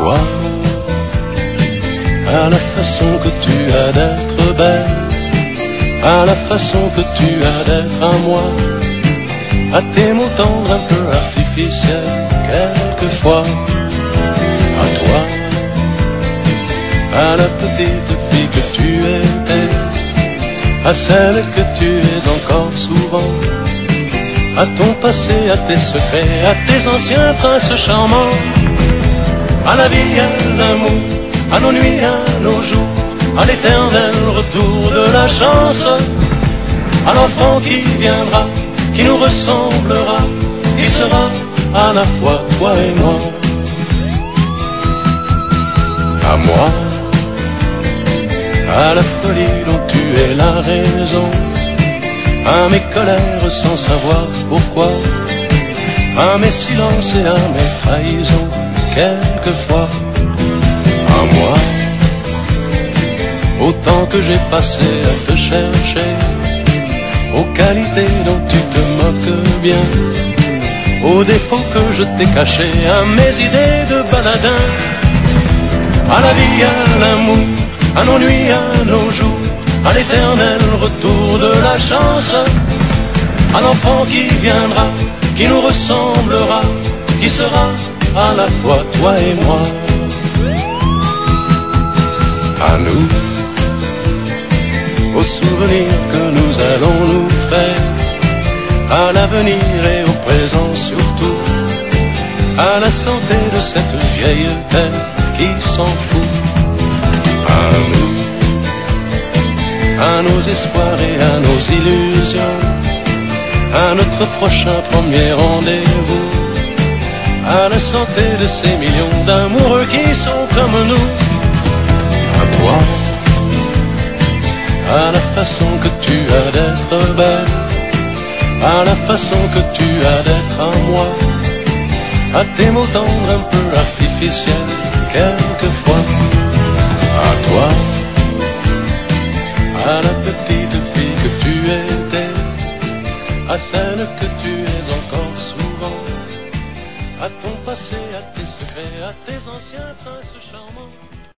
toi, à la façon que tu as d'être belle, à la façon que tu as d'être à moi, à tes mots tendres un peu artificiels, quelquefois, à toi, à la petite fille que tu étais, à celle que tu es encore souvent, à ton passé, à tes secrets, à tes anciens princes charmants, à la vie, à l'amour, à nos nuits, à nos jours, à l'éternel retour de la chance, à l'enfant qui viendra, qui nous ressemblera, qui sera à la fois toi et moi. À moi, à la folie dont tu es la raison, à mes colères sans savoir pourquoi, à mes silences et à mes trahisons, quelquefois. À moi, au temps que j'ai passé à te chercher, aux qualités dont tu te moques bien, aux défauts que je t'ai cachés, à mes idées de baladin, à la vie, à l'amour, à nos nuits, à nos jours, à l'éternel retour de la chance, à l'enfant qui viendra, qui nous ressemblera, qui sera à la fois toi et moi. À nous, aux souvenirs que nous allons nous faire, à l'avenir et au présent surtout, à la santé de cette vieille terre qui s'en fout. À nous, à nos espoirs et à nos illusions, à notre prochain premier rendez-vous, à la santé de ces millions d'amoureux qui sont comme nous. À toi, à la façon que tu as d'être belle, à la façon que tu as d'être à moi, à tes mots tendres un peu artificiels, quelquefois. À toi, à la petite fille que tu étais, à celle que tu es encore souvent, à ton passé, à tes secrets, à tes anciens princes charmants.